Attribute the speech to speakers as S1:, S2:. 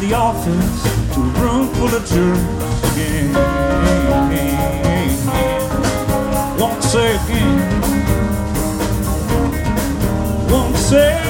S1: the office to a room full of jerks again. Won't say again. Won't say